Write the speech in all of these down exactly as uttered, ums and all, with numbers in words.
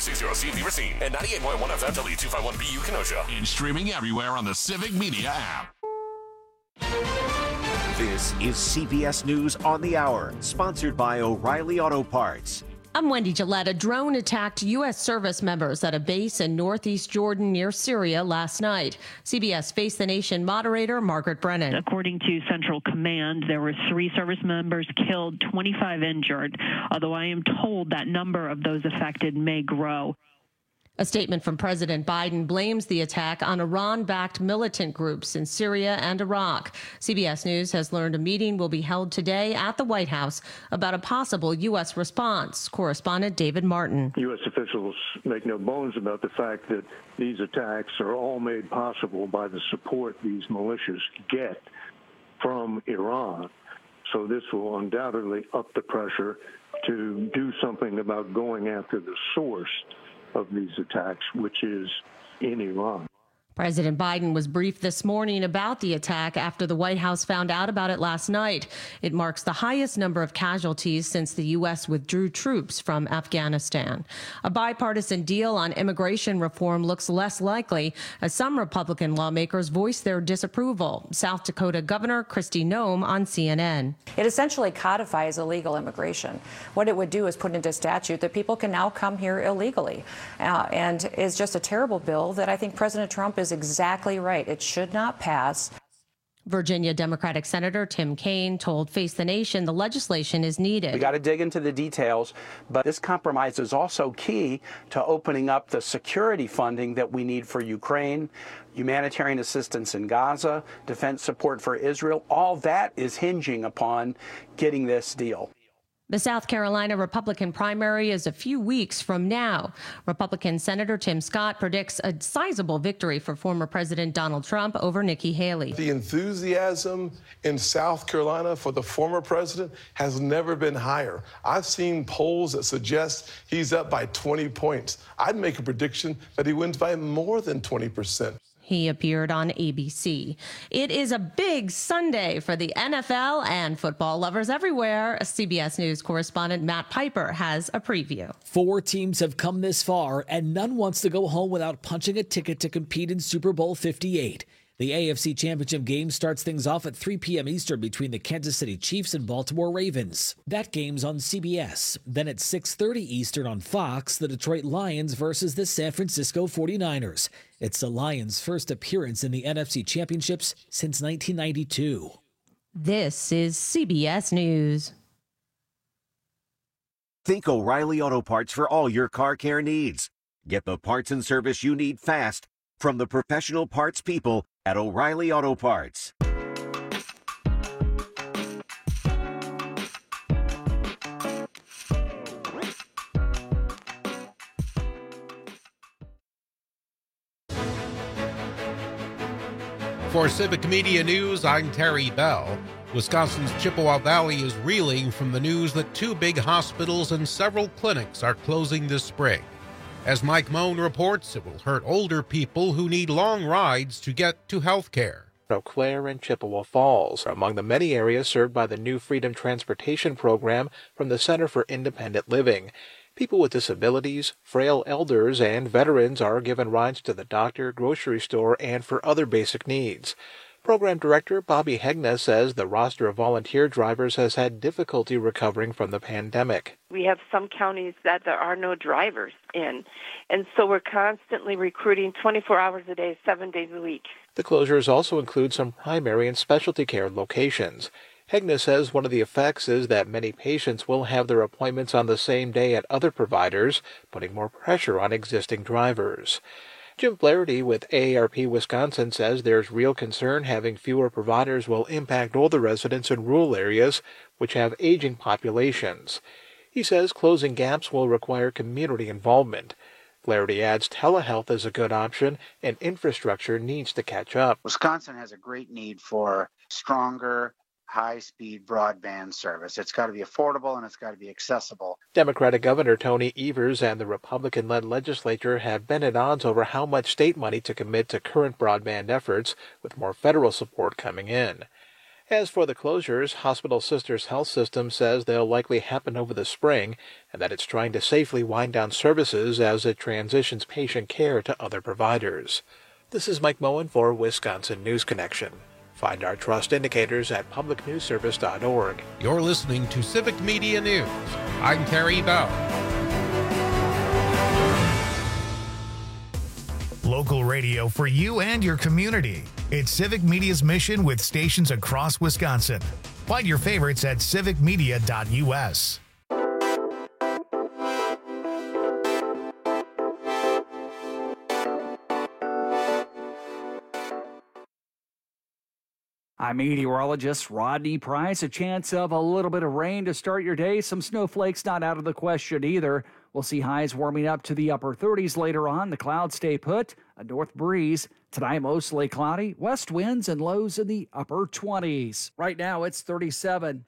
sixty C Beaver Scene and ninety-eight point one F M W two fifty-one B U Kenosha. And streaming everywhere on the Civic Media app. This is C B S News on the Hour, sponsored by O'Reilly Auto Parts. I'm Wendy Gillette. A drone attacked U S service members at a base in northeast Jordan near Syria last night. C B S Face the Nation moderator Margaret Brennan. According to Central Command, there were three service members killed, twenty-five injured, although I am told that number of those affected may grow. A statement from President Biden blames the attack on Iran-backed militant groups in Syria and Iraq. C B S News has learned a meeting will be held today at the White House about a possible U S response. Correspondent David Martin. U S officials make no bones about the fact that these attacks are all made possible by the support these militias get from Iran. So this will undoubtedly up the pressure to do something about going after the source of these attacks, which is in Iran. President Biden was briefed this morning about the attack after the White House found out about it last night. It marks the highest number of casualties since the U S withdrew troops from Afghanistan. A bipartisan deal on immigration reform looks less likely as some Republican lawmakers voice their disapproval. South Dakota Governor Kristi Noem on C N N. It essentially codifies illegal immigration. What it would do is put into statute that people can now come here illegally, uh, and is just a terrible bill that I think President Trump is exactly right. It should not pass. Virginia Democratic Senator Tim Kaine told Face the Nation the legislation is needed. We got to dig into the details, but this compromise is also key to opening up the security funding that we need for Ukraine, humanitarian assistance in Gaza, defense support for Israel. All that is hinging upon getting this deal. The South Carolina Republican primary is a few weeks from now. Republican Senator Tim Scott predicts a sizable victory for former President Donald Trump over Nikki Haley. The enthusiasm in South Carolina for the former president has never been higher. I've seen polls that suggest he's up by twenty points. I'd make a prediction that he wins by more than twenty percent. He appeared on A B C. It is a big Sunday for the N F L and football lovers everywhere. C B S News correspondent Matt Piper has a preview. Four teams have come this far, and none wants to go home without punching a ticket to compete in Super Bowl fifty-eight. The A F C Championship game starts things off at three p.m. Eastern between the Kansas City Chiefs and Baltimore Ravens. That game's on C B S. Then at six thirty Eastern on Fox, the Detroit Lions versus the San Francisco forty-niners. It's the Lions' first appearance in the N F C Championships since nineteen ninety-two. This is C B S News. Think O'Reilly Auto Parts for all your car care needs. Get the parts and service you need fast from the professional parts people at O'Reilly Auto Parts. For Civic Media News, I'm Terry Bell. Wisconsin's Chippewa Valley is reeling from the news that two big hospitals and several clinics are closing this spring. As Mike Moan reports, it will hurt older people who need long rides to get to health care. Eau Claire and Chippewa Falls are among the many areas served by the new Freedom Transportation Program from the Center for Independent Living. People with disabilities, frail elders, and veterans are given rides to the doctor, grocery store, and for other basic needs. Program Director Bobby Hegna says the roster of volunteer drivers has had difficulty recovering from the pandemic. We have some counties that there are no drivers in, and so we're constantly recruiting twenty-four hours a day, seven days a week. The closures also include some primary and specialty care locations. Hegna says one of the effects is that many patients will have their appointments on the same day at other providers, putting more pressure on existing drivers. Jim Flaherty with A A R P Wisconsin says there's real concern having fewer providers will impact older residents in rural areas, which have aging populations. He says closing gaps will require community involvement. Flaherty adds telehealth is a good option and infrastructure needs to catch up. Wisconsin has a great need for stronger, high-speed broadband service. It's got to be affordable and it's got to be accessible. Democratic Governor Tony Evers and the Republican-led legislature have been at odds over how much state money to commit to current broadband efforts, with more federal support coming in. As for the closures, Hospital Sisters Health System says they'll likely happen over the spring and that it's trying to safely wind down services as it transitions patient care to other providers. This is Mike Moen for Wisconsin News Connection. Find our trust indicators at public news service dot org. You're listening to Civic Media News. I'm Terry Bell. Local radio for you and your community. It's Civic Media's mission with stations across Wisconsin. Find your favorites at civic media dot u s. I'm meteorologist Rodney Price. A chance of a little bit of rain to start your day. Some snowflakes not out of the question either. We'll see highs warming up to the upper thirties later on. The clouds stay put. A north breeze. Tonight mostly cloudy. West winds and lows in the upper twenties. Right now it's thirty-seven.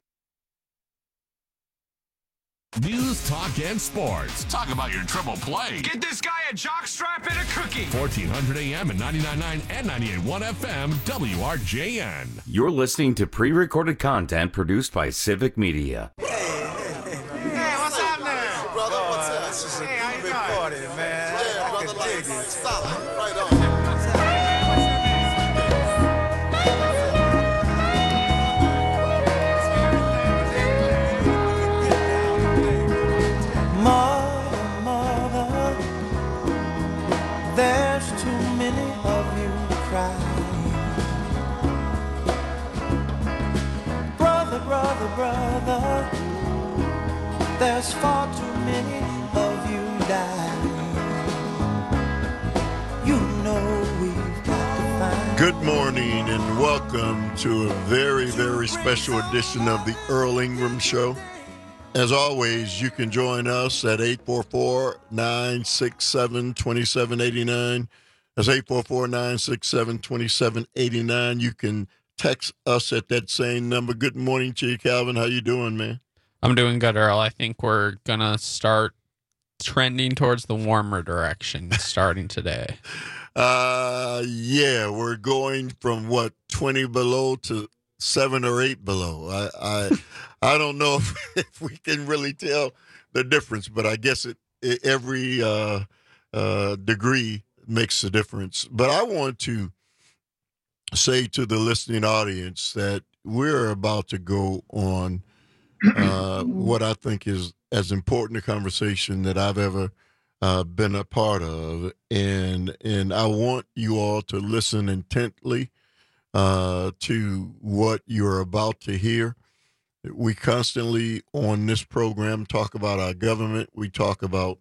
News, talk, and sports. Talk about your triple play. Get this guy a jockstrap and a cookie. fourteen hundred A M and ninety-nine point nine and ninety-eight point one F M, W R J N. You're listening to pre-recorded content produced by Civic Media. Hey, hey, hey. Hey, what's happening? Brother, what's up? This is a hey, how you big party, man. Yeah, I brother, like, solid. Right on. There's too many of you crying. Brother, brother, brother, there's far too many of you dying. You know we've got to find. Good morning and welcome to a very, very special edition of the Earl Ingram Show. As always, you can join us at eight four four, nine six seven, two seven eight nine. That's eight four four, nine six seven, two seven eight nine. You can text us at that same number. Good morning to you, Calvin. How you doing, man? I'm doing good, Earl. I think we're going to start trending towards the warmer direction starting today. Uh, yeah, we're going from, what, twenty below to seven or eight below. I I, I don't know if, if we can really tell the difference, but I guess it, it every uh, uh, degree makes a difference. But I want to say to the listening audience that we're about to go on uh, what I think is as important a conversation that I've ever uh, been a part of, and and I want you all to listen intently Uh, to what you're about to hear. We constantly on this program talk about our government. We talk about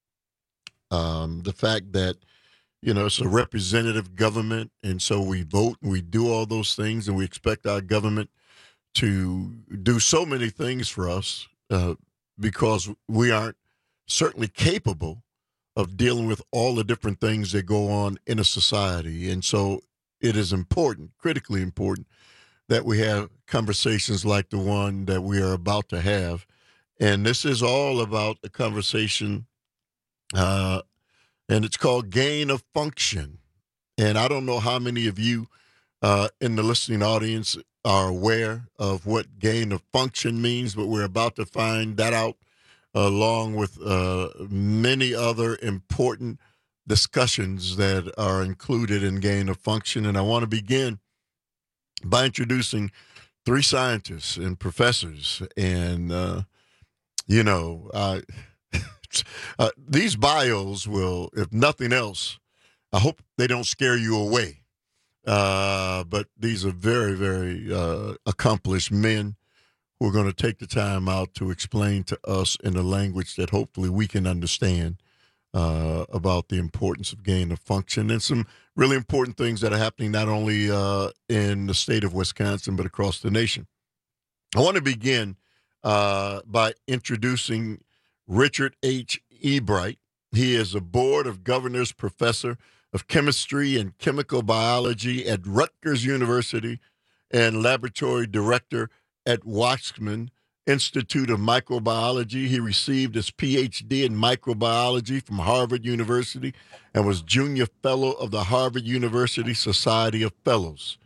um, the fact that, you know, it's a representative government, and so we vote and we do all those things, and we expect our government to do so many things for us uh, because we aren't certainly capable of dealing with all the different things that go on in a society. And so it is important, critically important, that we have conversations like the one that we are about to have. And this is all about the conversation, uh, and it's called gain of function. And I don't know how many of you uh, in the listening audience are aware of what gain of function means, but we're about to find that out along with uh, many other important discussions that are included in gain of function. And I want to begin by introducing three scientists and professors. And, uh, you know, uh, uh, these bios will, if nothing else, I hope they don't scare you away. Uh, but these are very, very uh, accomplished men who are going to take the time out to explain to us in a language that hopefully we can understand Uh, about the importance of gain of function and some really important things that are happening not only uh, in the state of Wisconsin, but across the nation. I want to begin uh, by introducing Richard H. Ebright. He is a Board of Governors Professor of Chemistry and Chemical Biology at Rutgers University and Laboratory Director at Waksman Institute of Microbiology. He received his P H D in microbiology from Harvard University and was Junior Fellow of the Harvard University Society of Fellows.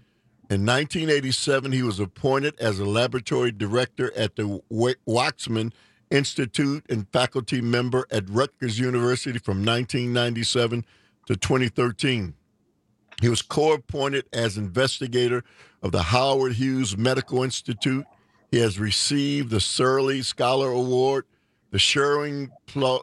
In nineteen eighty-seven, he was appointed as a laboratory director at the Waxman Institute and faculty member at Rutgers University from nineteen ninety-seven to twenty thirteen. He was co-appointed as investigator of the Howard Hughes Medical Institute. He has received the Searle Scholar Award, the Sherwin Plug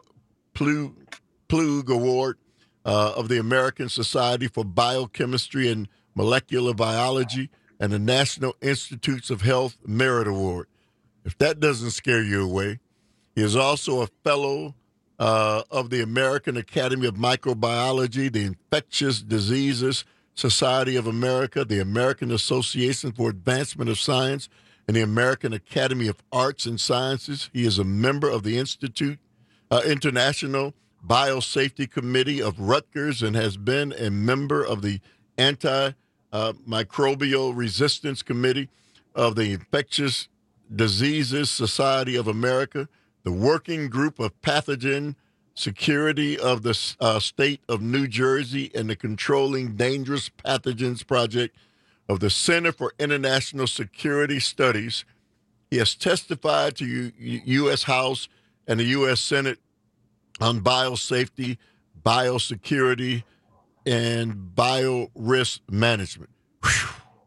Award uh, of the American Society for Biochemistry and Molecular Biology, and the National Institutes of Health Merit Award. If that doesn't scare you away, he is also a fellow uh, of the American Academy of Microbiology, the Infectious Diseases Society of America, the American Association for Advancement of Science, and the American Academy of Arts and Sciences. He is a member of the Institute uh, International Biosafety Committee of Rutgers and has been a member of the Anti Uh, Microbial Resistance Committee of the Infectious Diseases Society of America, the Working Group of Pathogen Security of the uh, State of New Jersey, and the Controlling Dangerous Pathogens Project of the Center for International Security Studies. He has testified to U- U S House and the U S Senate on biosafety, biosecurity, and bio-risk management. Whew.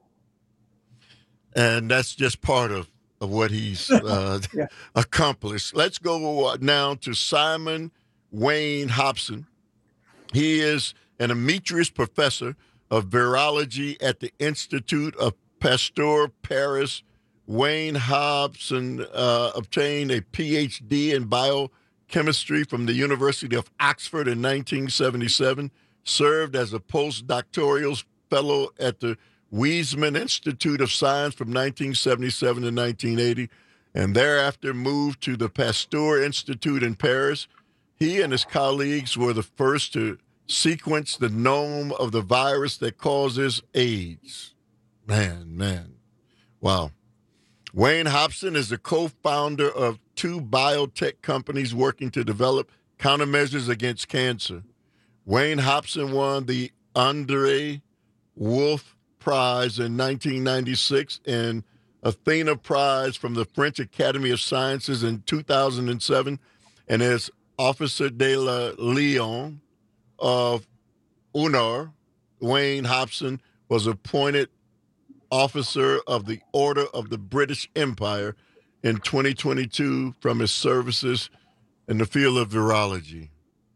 And that's just part of, of what he's uh, yeah. accomplished. Let's go now to Simon Wayne Hobson. He is an emeritus professor of virology at the Institute of Pasteur Paris. Wayne Hobson uh, obtained a P H D in biochemistry from the University of Oxford in nineteen seventy-seven. Served as a postdoctoral fellow at the Weizmann Institute of Science from nineteen seventy-seven to nineteen eighty, and thereafter moved to the Pasteur Institute in Paris. He and his colleagues were the first to sequence the genome of the virus that causes AIDS. Man, man. Wow. Wayne Hobson is the co-founder of two biotech companies working to develop countermeasures against cancer. Wayne Hobson won the Andre Wolf Prize in nineteen ninety-six and Athena Prize from the French Academy of Sciences in two thousand seven, and as Officer de la Légion of Honneur, Wayne Hobson was appointed Officer of the Order of the British Empire in twenty twenty-two from his services in the field of virology.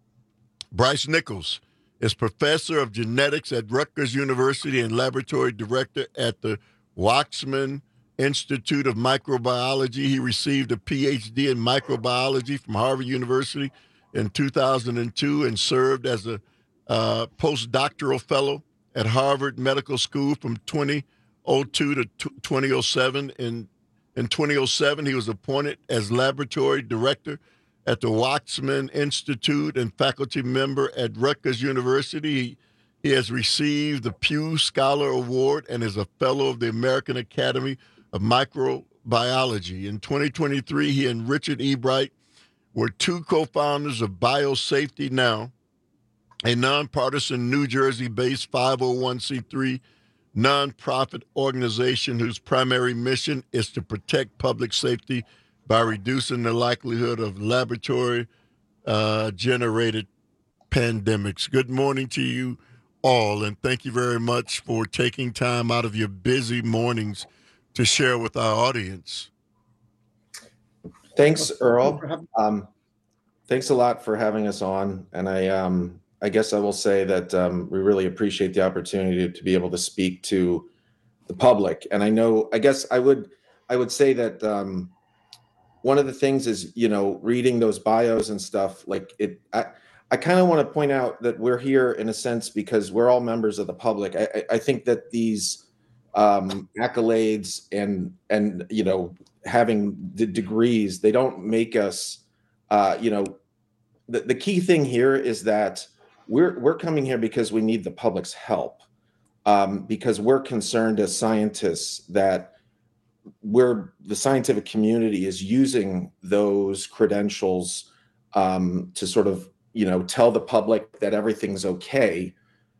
Bryce Nichols is professor of genetics at Rutgers University and laboratory director at the Waxman Institute of Microbiology. He received a P H D in microbiology from Harvard University in two thousand two and served as a uh, postdoctoral fellow at Harvard Medical School from twenty oh two to twenty oh seven. In, in twenty oh seven, he was appointed as laboratory director at the Waxman Institute and faculty member at Rutgers University. He, he has received the Pew Scholar Award and is a fellow of the American Academy of Microbiology. In twenty twenty-three, he and Richard Ebright were two co-founders of Biosafety Now, a nonpartisan New Jersey-based five oh one c three nonprofit organization whose primary mission is to protect public safety by reducing the likelihood of laboratory-generated uh, pandemics. Good morning to you all, and thank you very much for taking time out of your busy mornings to share with our audience. Thanks, Earl. Um, thanks a lot for having us on, and I, um, I guess I will say that um, we really appreciate the opportunity to be able to speak to the public. And I know, I guess I would, I would say that. Um, One of the things is, you know, reading those bios and stuff, like it, I, I kind of want to point out that we're here in a sense because we're all members of the public. I, I think that these um, accolades and, and, you know, having the degrees, they don't make us, uh, you know, the, the key thing here is that we're, we're coming here because we need the public's help, um, because we're concerned as scientists that where the scientific community is using those credentials um, to sort of, you know, tell the public that everything's okay.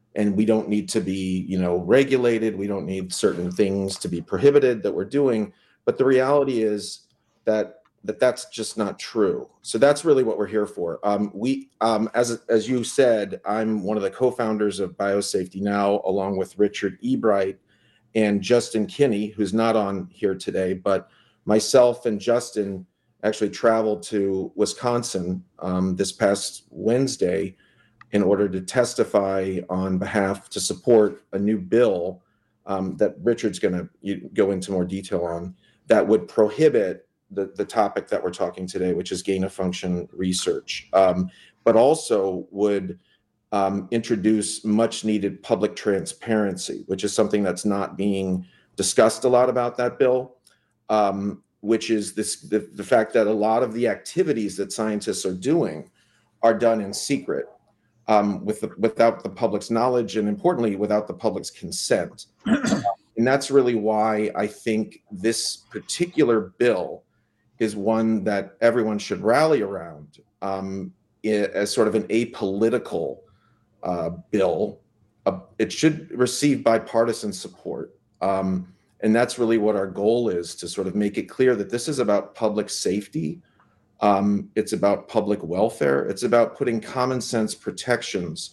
and we don't need to be, you know, regulated. We don't need certain things to be prohibited that we're doing. But the reality is that that that's just not true. So that's really what we're here for. Um, we, um, as as you said, I'm one of the co-founders of Biosafety Now, along with Richard E. Bright and Justin Kinney, who's not on here today. But myself and Justin actually traveled to Wisconsin um, this past Wednesday in order to testify on behalf to support a new bill um, that Richard's going to go into more detail on, that would prohibit the, the topic that we're talking today, which is gain of function research, um, but also would um, introduce much needed public transparency, which is something that's not being discussed a lot about that bill, um, which is this the, the fact that a lot of the activities that scientists are doing are done in secret, um, with the, without the public's knowledge, and importantly, without the public's consent. And that's really why I think this particular bill is one that everyone should rally around, um, as sort of an apolitical uh, bill. Uh, it should receive bipartisan support. Um, and that's really what our goal is, to sort of make it clear that this is about public safety. Um, it's about public welfare. It's about putting common sense protections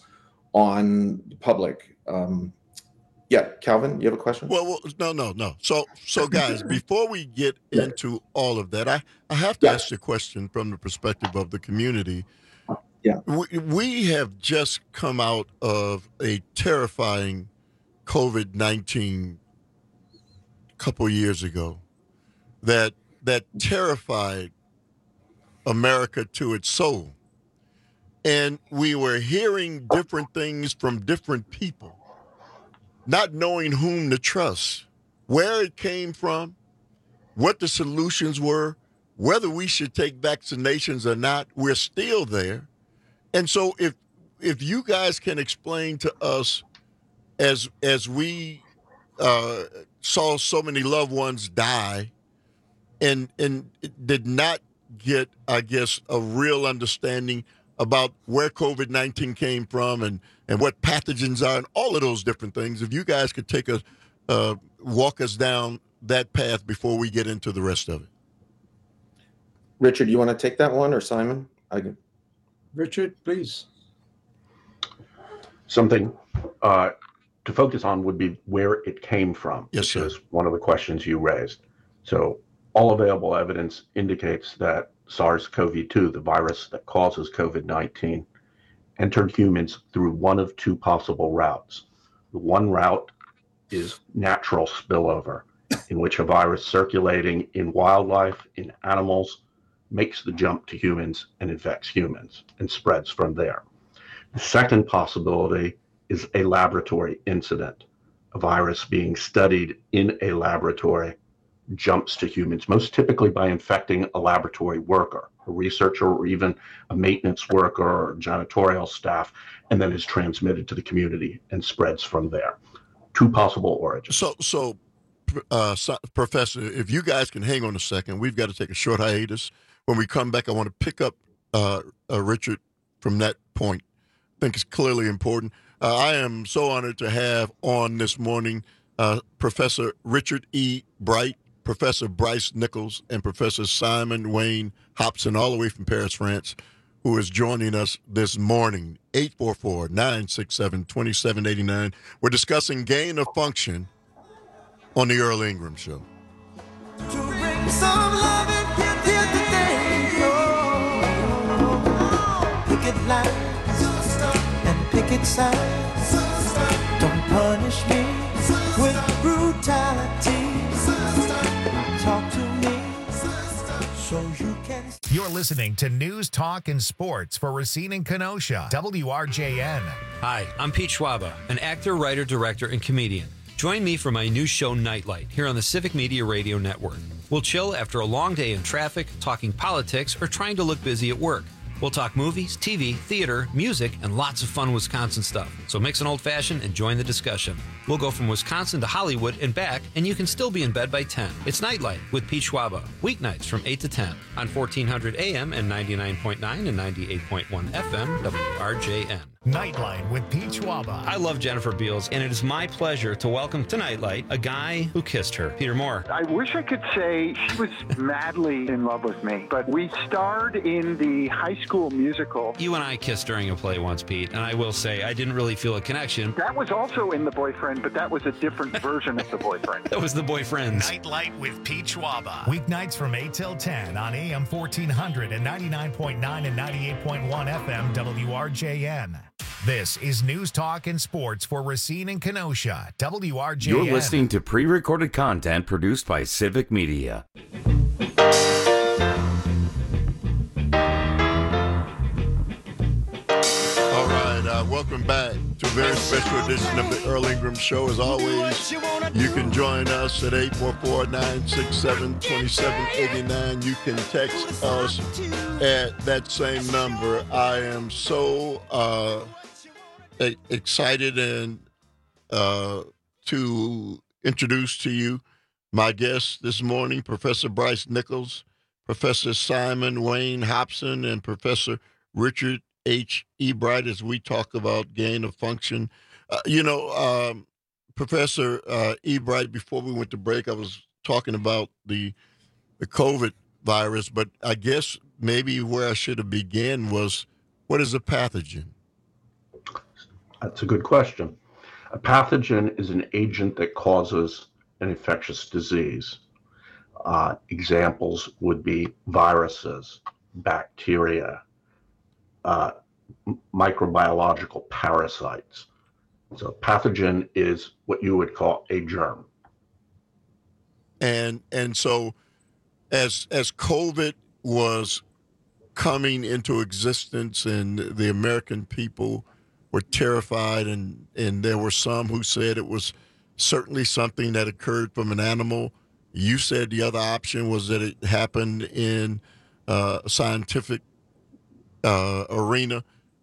on the public. Um, Yeah, Calvin, you have a question? Well, well no, no, no. So, so guys, before we get into all of that, I, I have to yeah. ask you a question from the perspective of the community. Yeah. We, we have just come out of a terrifying COVID nineteen couple years ago that that terrified America to its soul. And we were hearing different things from different people, not knowing whom to trust, where it came from, what the solutions were, whether we should take vaccinations or not. We're still there. And so if if you guys can explain to us, as as we uh, saw so many loved ones die and and did not get, I guess, a real understanding about where COVID nineteen came from and, and what pathogens are and all of those different things. If you guys could take a uh, walk us down that path before we get into the rest of it. Richard, you want to take that one, or Simon? I can. Richard, please. Something uh, to focus on would be where it came from, yes, which sir. is one of the questions you raised. So all available evidence indicates that SARS-C o V two, the virus that causes COVID nineteen, entered humans through one of two possible routes. The one route is natural spillover, in which a virus circulating in wildlife, in animals, makes the jump to humans and infects humans and spreads from there. The second possibility is a laboratory incident. A virus being studied in a laboratory jumps to humans, most typically by infecting a laboratory worker, a researcher, or even a maintenance worker or janitorial staff, and then is transmitted to the community and spreads from there. Two possible origins. So, so, uh, so, Professor, if you guys can hang on a second, we've got to take a short hiatus. When we come back, I want to pick up uh, uh, Richard from that point. I think it's clearly important. Uh, I am so honored to have on this morning uh, Professor Richard E. Bright, Professor Bryce Nichols, and Professor Simon Wayne Hobson, all the way from Paris, France, who is joining us this morning. eight four four, nine six seven, two seven eight nine. We're discussing gain of function on the Earl Ingram Show. To bring some love and get here today. Oh, picket lines and picket signs. Don't punish me with brutality. Talk to me so you can. You're listening to News, Talk, and Sports for Racine and Kenosha, W R J N. Hi, I'm Pete Schwaba, an actor, writer, director, and comedian. Join me for my new show, Nightlight, here on the Civic Media Radio Network. We'll chill after a long day in traffic, talking politics, or trying to look busy at work. We'll talk movies, T V, theater, music, and lots of fun Wisconsin stuff. So mix an old-fashioned and join the discussion. We'll go from Wisconsin to Hollywood and back, and you can still be in bed by ten. It's Nightlight with Pete Schwaba, weeknights from eight to ten on fourteen hundred A M and ninety-nine point nine and ninety-eight point one F M W R J N. Nightlight with Pete Schwaba. I love Jennifer Beals, and it is my pleasure to welcome to Nightlight a guy who kissed her, Peter Moore. I wish I could say she was madly in love with me, but we starred in the High School Musical. You and I kissed during a play once, Pete, and I will say I didn't really feel a connection. That was also in The Boyfriend, but that was a different version of The Boyfriend. That was The Boyfriends. Nightlight with Pete Schwaba. Weeknights from eight till ten on A M fourteen hundred and ninety-nine point nine and ninety-eight point one F M W R J N. This is News Talk and Sports for Racine and Kenosha, W R J N. You're listening to pre-recorded content produced by Civic Media. All right, uh, welcome back to a very special edition of the Earl Ingram Show. As always, you can join us at eight four four, nine six seven, two seven eight nine. You can text us at that same number. I am so uh, excited and uh, to introduce to you my guest this morning, Professor Bryce Nichols, Professor Simon Wayne Hobson, and Professor Richard H. Ebright, as we talk about gain of function. Uh, you know, um, Professor uh, Ebright, before we went to break, I was talking about the the COVID virus, but I guess maybe where I should have began was, what is a pathogen? That's a good question. A pathogen is an agent that causes an infectious disease. Uh, examples would be viruses, bacteria, uh, microbiological parasites. So pathogen is what you would call a germ. And and so as as COVID was coming into existence and the American people were terrified, and, and there were some who said it was certainly something that occurred from an animal. You said the other option was that it happened in uh, a scientific uh, arena.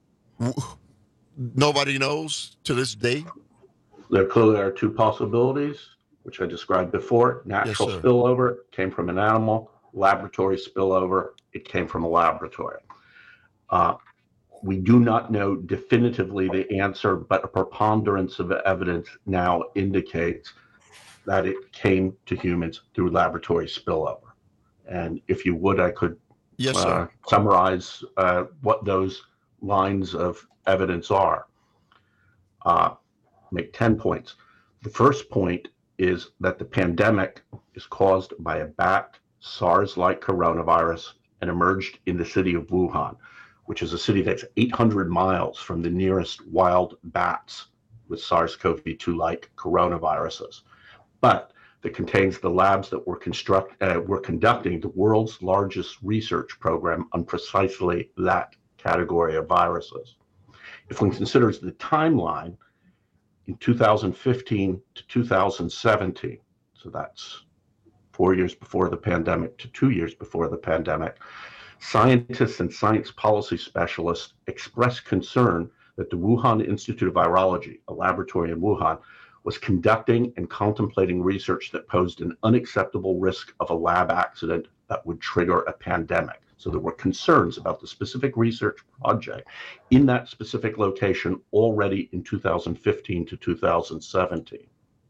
Nobody knows to this day. There clearly are two possibilities, which I described before. Natural Yes, sir. spillover came from an animal. Laboratory spillover, it came from a laboratory. Uh, we do not know definitively the answer, but a preponderance of evidence now indicates that it came to humans through laboratory spillover. And if you would, I could Yes, uh, sir. summarize uh, what those lines of evidence are. Uh, make ten points. The first point is that the pandemic is caused by a bat SARS-like coronavirus and emerged in the city of Wuhan, which is a city that's eight hundred miles from the nearest wild bats with SARS-C o V two-like coronaviruses, but that contains the labs that were, construct, uh, were conducting the world's largest research program on precisely that category of viruses. If one considers the timeline, in two thousand fifteen to two thousand seventeen, so that's four years before the pandemic to two years before the pandemic, scientists and science policy specialists expressed concern that the Wuhan Institute of Virology, a laboratory in Wuhan, was conducting and contemplating research that posed an unacceptable risk of a lab accident that would trigger a pandemic. So there were concerns about the specific research project in that specific location already in two thousand fifteen to two thousand seventeen.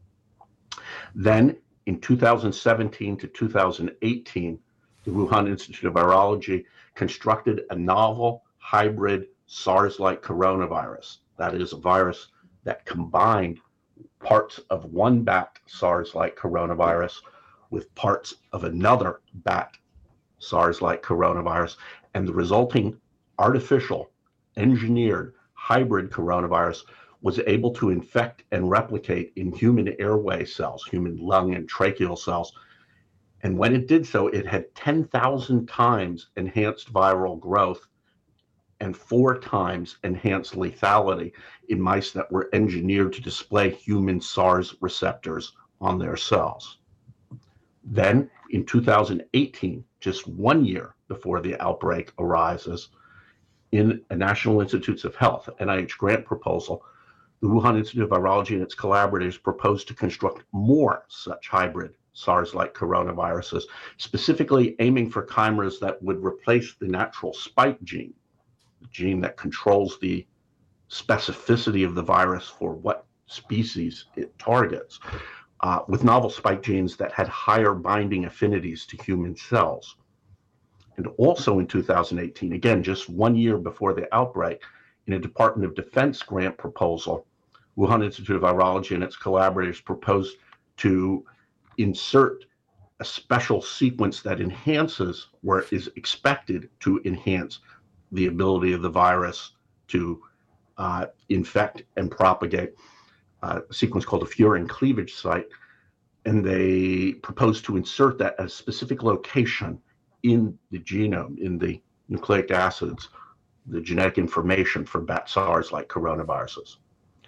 Then in two thousand seventeen to two thousand eighteen, the Wuhan Institute of Virology constructed a novel hybrid SARS-like coronavirus. That is a virus that combined parts of one bat SARS-like coronavirus with parts of another bat SARS-like coronavirus, and the resulting artificial, engineered hybrid coronavirus was able to infect and replicate in human airway cells, human lung and tracheal cells. And when it did so, it had ten thousand times enhanced viral growth and four times enhanced lethality in mice that were engineered to display human SARS receptors on their cells. Then in two thousand eighteen, just one year before the outbreak arises, in a National Institutes of Health, N I H grant proposal, the Wuhan Institute of Virology and its collaborators proposed to construct more such hybrid SARS-like coronaviruses, specifically aiming for chimeras that would replace the natural spike gene, the gene that controls the specificity of the virus for what species it targets, uh, with novel spike genes that had higher binding affinities to human cells. And also in two thousand eighteen, again, just one year before the outbreak, in a Department of Defense grant proposal, Wuhan Institute of Virology and its collaborators proposed to insert a special sequence that enhances, where it is expected to enhance the ability of the virus to uh, infect and propagate, uh, a sequence called a furin cleavage site. And they proposed to insert that at a specific location in the genome, in the nucleic acids, the genetic information for bat SARS-like coronaviruses.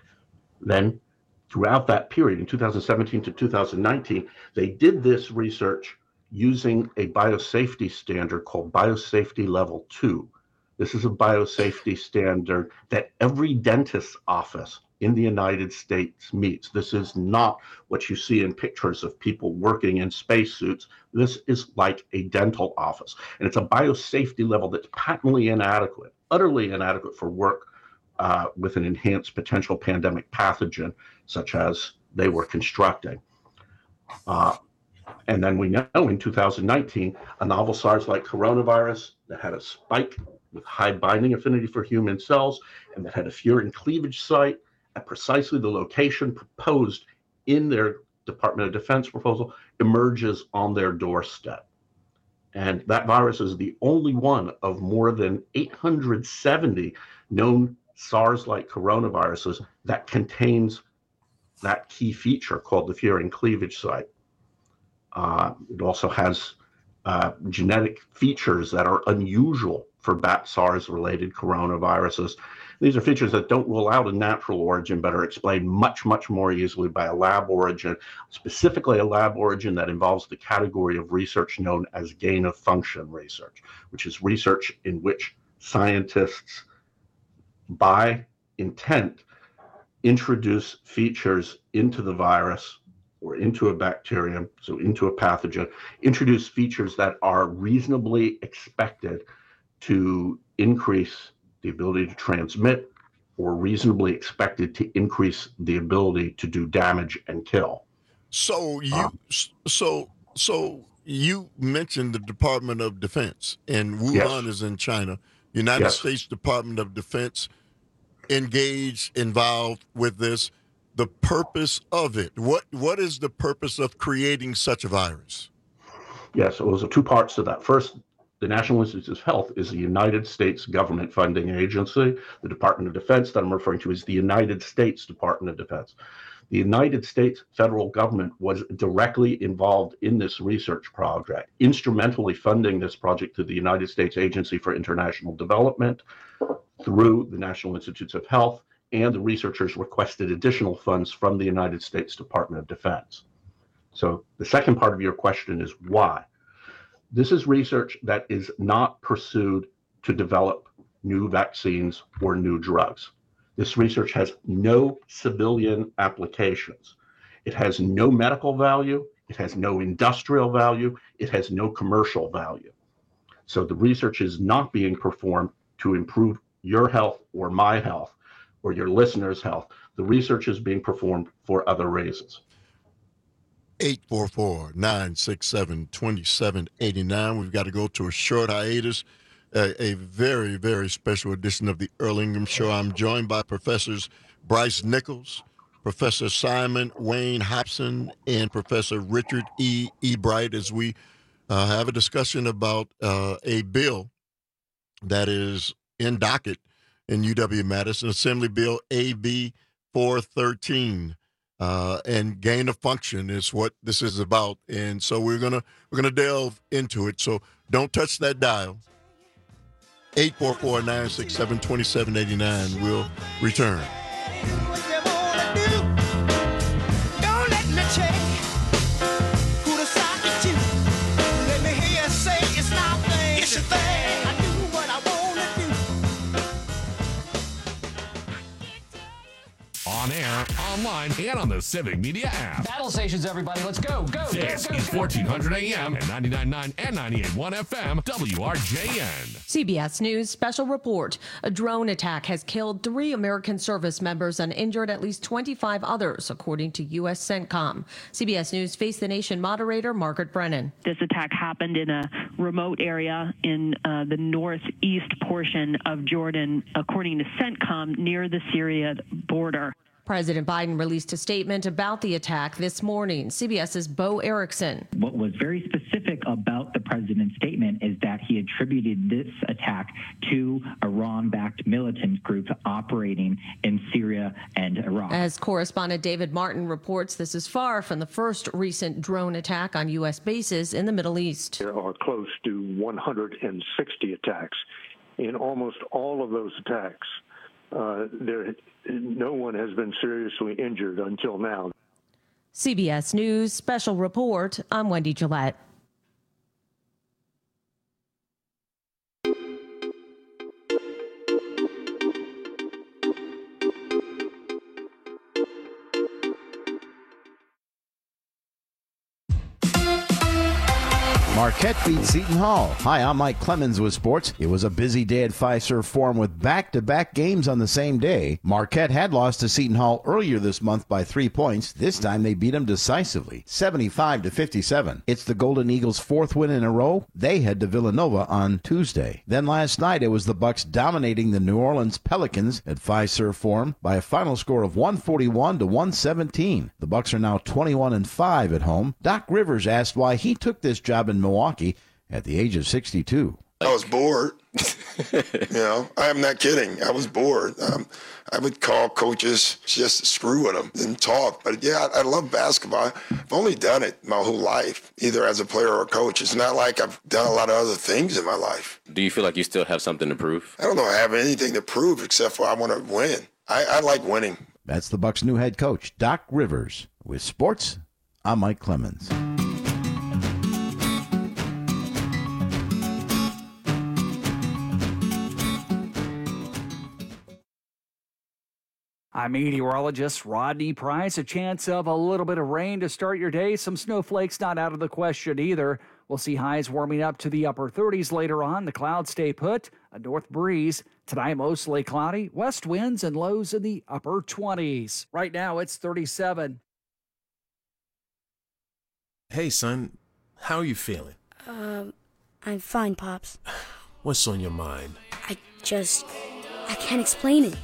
Then, throughout that period, in two thousand seventeen to two thousand nineteen, they did this research using a biosafety standard called Biosafety Level two. This is a biosafety standard that every dentist's office in the United States meets. This is not what you see in pictures of people working in spacesuits. This is like a dental office. And it's a biosafety level that's patently inadequate, utterly inadequate for work uh, with an enhanced potential pandemic pathogen, such as they were constructing. Uh, and then we know in two thousand nineteen, a novel SARS-like coronavirus that had a spike with high binding affinity for human cells and that had a furin cleavage site at precisely the location proposed in their Department of Defense proposal emerges on their doorstep. And that virus is the only one of more than eight hundred seventy known SARS-like coronaviruses that contains that key feature called the furin cleavage site. Uh, it also has uh, genetic features that are unusual for bat SARS-related coronaviruses. These are features that don't rule out a natural origin, but are explained much, much more easily by a lab origin, specifically a lab origin that involves the category of research known as gain-of-function research, which is research in which scientists, by intent, introduce features into the virus or into a bacterium, so into a pathogen, introduce features that are reasonably expected to increase the ability to transmit or reasonably expected to increase the ability to do damage and kill. So you um, so so you mentioned the Department of Defense, and Wuhan yes. is in China. United yes. States Department of Defense engaged, involved with this. The purpose of it. What what is the purpose of creating such a virus? Yes, so there's two parts to that. First, the National Institutes of Health is a United States government funding agency. The Department of Defense that I'm referring to is the United States Department of Defense. The United States federal government was directly involved in this research project, instrumentally funding this project to the United States Agency for International Development through the National Institutes of Health, and the researchers requested additional funds from the United States Department of Defense. So the second part of your question is why? This is research that is not pursued to develop new vaccines or new drugs. This research has no civilian applications. It has no medical value. It has no industrial value. It has no commercial value. So the research is not being performed to improve your health or my health or your listeners' health. The research is being performed for other reasons. eight four four, nine six seven, two seven eight nine. We've got to go to a short hiatus, a, a very, very special edition of the Earl Ingham Show. I'm joined by Professors Bryce Nichols, Professor Simon Wayne Hobson, and Professor Richard E. Ebright as we uh, have a discussion about uh, a bill that is in docket in U W-Madison, Assembly Bill A B four thirteen. Uh, and gain of function is what this is about, and so we're gonna we're gonna delve into it. So don't touch that dial. eight four four, nine six seven, two seven eight nine. We'll return. on air, online, and on the Civic Media app. Battle stations, everybody. Let's go. Go. This go, go, is go. fourteen hundred A M and ninety-nine point nine and ninety-eight point one F M, W R J N. C B S News special report. A drone attack has killed three American service members and injured at least twenty-five others, according to U S CENTCOM. C B S News Face the Nation moderator Margaret Brennan. This attack happened in a remote area in uh, the northeast portion of Jordan, according to CENTCOM, near the Syria border. President Biden released a statement about the attack this morning. CBS's Bo Erickson. What was very specific about the president's statement is that he attributed this attack to Iran-backed militant groups operating in Syria and Iraq. As correspondent David Martin reports, this is far from the first recent drone attack on U S bases in the Middle East. There are close to one hundred sixty attacks. In almost all of those attacks, uh, there no one has been seriously injured until now. C B S News special report. I'm Wendy Gillette. Marquette beat Seton Hall. Hi, I'm Mike Clemens with sports. It was a busy day at Fiserv Forum with back-to-back games on the same day. Marquette had lost to Seton Hall earlier this month by three points. This time they beat them decisively, seventy-five to fifty-seven. It's the Golden Eagles' fourth win in a row. They head to Villanova on Tuesday. Then last night it was the Bucks dominating the New Orleans Pelicans at Fiserv Forum by a final score of one forty-one to one seventeen. The Bucks are now twenty-one and five at home. Doc Rivers asked why he took this job in Milwaukee at the age of sixty-two. I was bored. You know, I'm not kidding. I was bored. Um, I would call coaches, just screw with them and talk. But yeah, I, I love basketball. I've only done it my whole life, either as a player or a coach. It's not like I've done a lot of other things in my life. Do you feel like you still have something to prove? I don't know I have anything to prove except for I want to win. I, I like winning. That's the Bucks' new head coach, Doc Rivers. With sports, I'm Mike Clemens. I'm meteorologist Rodney Price. A chance of a little bit of rain to start your day. Some snowflakes not out of the question either. We'll see highs warming up to the upper thirties later on. The clouds stay put. A north breeze. Tonight mostly cloudy. West winds and lows in the upper twenties. Right now it's thirty-seven. Hey, son. How are you feeling? Um, I'm fine, Pops. What's on your mind? I just... I can't explain it.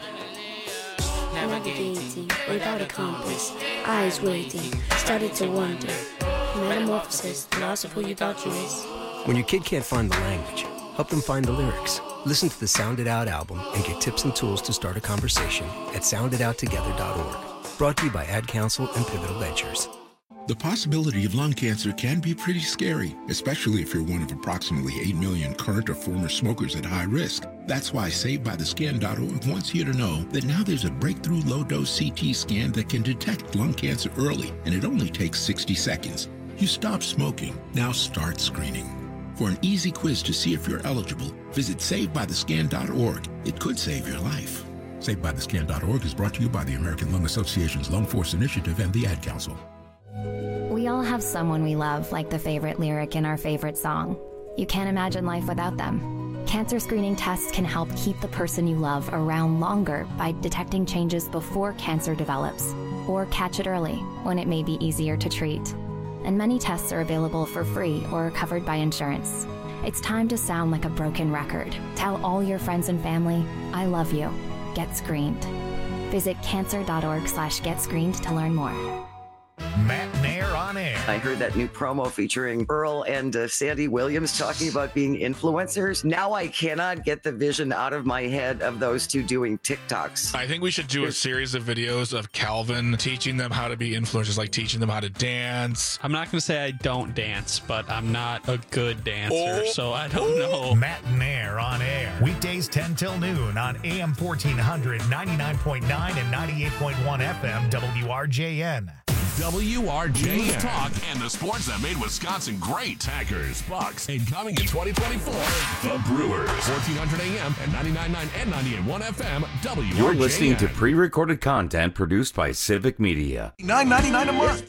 Navigating without a compass, eyes waiting, started to wonder. Metamorphosis, the loss of who you thought you was. When your kid can't find the language, help them find the lyrics. Listen to the Sound It Out album and get tips and tools to start a conversation at sound it out together dot org. Brought to you by Ad Council and Pivotal Ventures. The possibility of lung cancer can be pretty scary, especially if you're one of approximately eight million current or former smokers at high risk. That's why Saved By The Scan dot org wants you to know that now there's a breakthrough low-dose C T scan that can detect lung cancer early, and it only takes sixty seconds. You stop smoking, now start screening. For an easy quiz to see if you're eligible, visit Saved By The Scan dot org. It could save your life. Saved By The Scan dot org is brought to you by the American Lung Association's Lung Force Initiative and the Ad Council. We all have someone we love, like the favorite lyric in our favorite song. You can't imagine life without them. Cancer screening tests can help keep the person you love around longer by detecting changes before cancer develops, or catch it early when it may be easier to treat. And many tests are available for free or covered by insurance. It's time to sound like a broken record. Tell all your friends and family, I love you. Get screened. Visit cancer dot org slash get screened to learn more. Matt Nair on air. I heard that new promo featuring Earl and uh, Sandy Williams talking about being influencers. Now I cannot get the vision out of my head of those two doing TikToks. I think we should do a series of videos of Calvin teaching them how to be influencers, like teaching them how to dance. I'm not going to say I don't dance, but I'm not a good dancer, Oh. so I don't know. Matt Nair on air. Weekdays ten till noon on A M fourteen hundred, ninety-nine point nine and ninety-eight point one F M W R J N. W R J N. Talk and the sports that made Wisconsin great. Packers, Bucks, and coming in twenty twenty-four, the Brewers. fourteen hundred A M and ninety-nine point nine and ninety-eight point one F M, W R J N. You're listening to pre-recorded content produced by Civic Media. nine ninety-nine a month.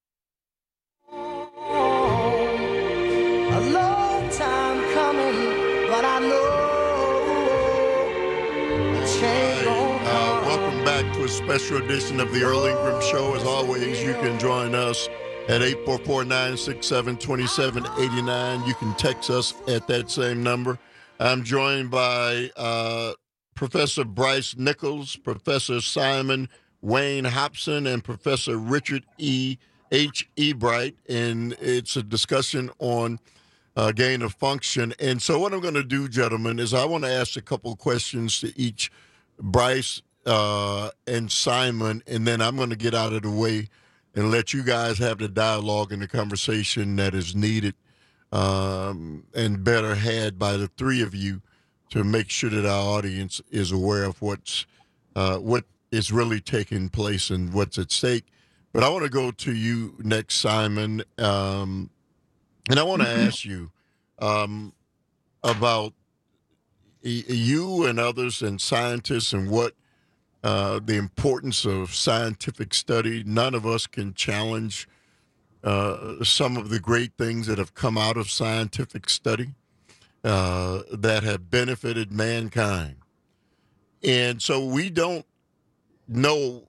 A long time coming, but I know a change gon' come. Uh, welcome back to a special edition of the Earl Ingram Show. As always, you can join us at eight four four, nine six seven, two seven eight nine. You can text us at that same number. I'm joined by uh, Professor Bryce Nichols, Professor Simon Wayne Hobson, and Professor Richard E. H. Ebright, and it's a discussion on uh, gain of function. And so what I'm going to do, gentlemen, is I want to ask a couple of questions to each Bryce uh, and Simon, and then I'm going to get out of the way and let you guys have the dialogue and the conversation that is needed um, and better had by the three of you to make sure that our audience is aware of what's uh, what is really taking place and what's at stake. But I want to go to you next, Simon, um, and I want to ask you um, about y- you and others and scientists and what uh, the importance of scientific study. None of us can challenge uh, some of the great things that have come out of scientific study uh, that have benefited mankind. And so we don't know